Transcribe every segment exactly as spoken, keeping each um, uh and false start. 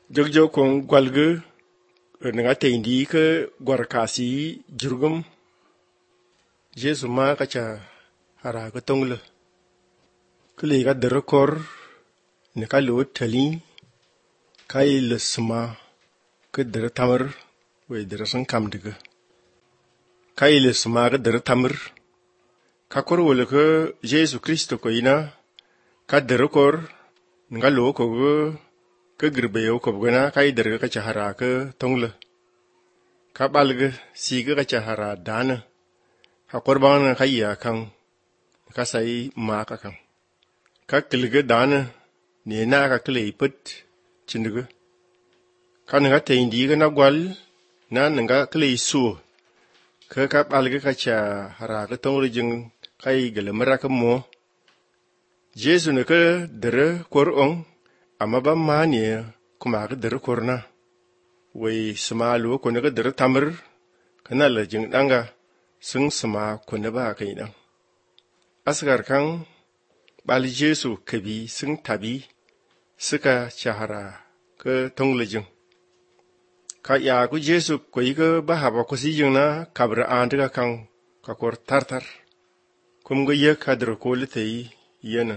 jogjo kon gwalge nga teindi ke gwarkasi jurgum Jesu ma kacha hara ka tongle kle ga derekor ne ka lo tali kai le sma ke dere tamar we dere san kam diga kai le sma ga dere tamar ka kor wole ke Jesu Kristo ko ina ka derekor nga lo ko ke girbe yo ko gana kai dere ka cha hara ka tongle ka balge siga ka cha hara dana ha korbana kayya kan ka sai ma ka kan ka kilge dana ne na ka kile put cindiga kan nga te indi ga na gwal na nga kile su ka ka balge ka cha hara ka tongle jing kai gele mara ka mo Jesu ne ka dere kor on amma ba ma ne kuma ga dere korna wai smalu ko ne ga dere tamar kana la jing danga sun sama kunne ba kai dan asgar kan bal Jesu kabi sun tabi suka shahara ka tonglejin ka ya ku Jesu ko yi ga ba haba ko si jin na kabra an daga kan ka kor tartar kum ga ya kadar ko litai yana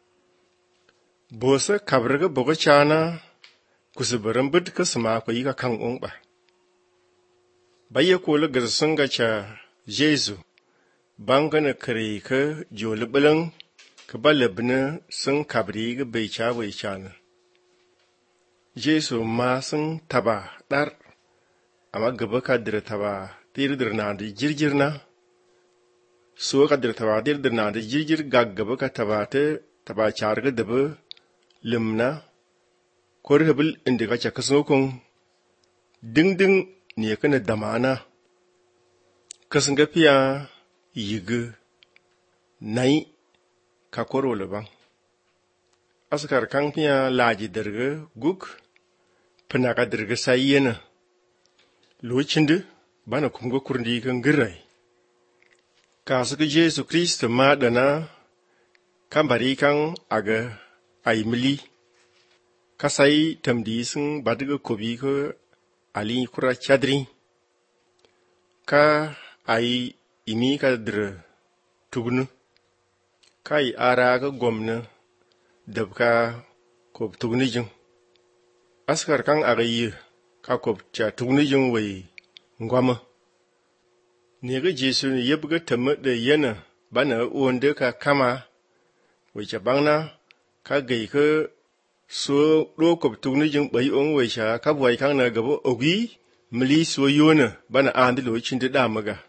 bosa kabra ga boga chana kusubaran bid ka sama ko yi ga kan on ba bayya ko la ga sun ga cha Jesu bangana kare ka joli bilan ka balabna sun kabri ga bai cha bai cha na Jesu ma sun taba dar amma gaba ka dire taba tirdir na da jirjir na so ka dire taba tirdir na da jirjir gaggaba ka taba ta taba char ga daba limna korhabil inda ka cha kasokon dingding ne kana damana kasin gafiya yiga nai ka koro laban askar kan fiya laji darga guk fina ka darga sayyana lokacin da bana kuma kurndi kan girai ka suka Jesu Kristo ma dana kan bari kan aga aimili kasai tamdi sun badiga kobi ko ali kura chadri ka ai imi ka dir tugnu kai ara ga gomna dabka ko tugni jin askar kan agayi ka ko cha tugni jin wai ngwama ne ga Jesu ne yebga tamma da yana bana wonde ka kama wai cha bangna ka gai ka so do ko tugni jin bai on wai sha ka wai kan na gabo ogi mili so yona bana andi lo cin da maga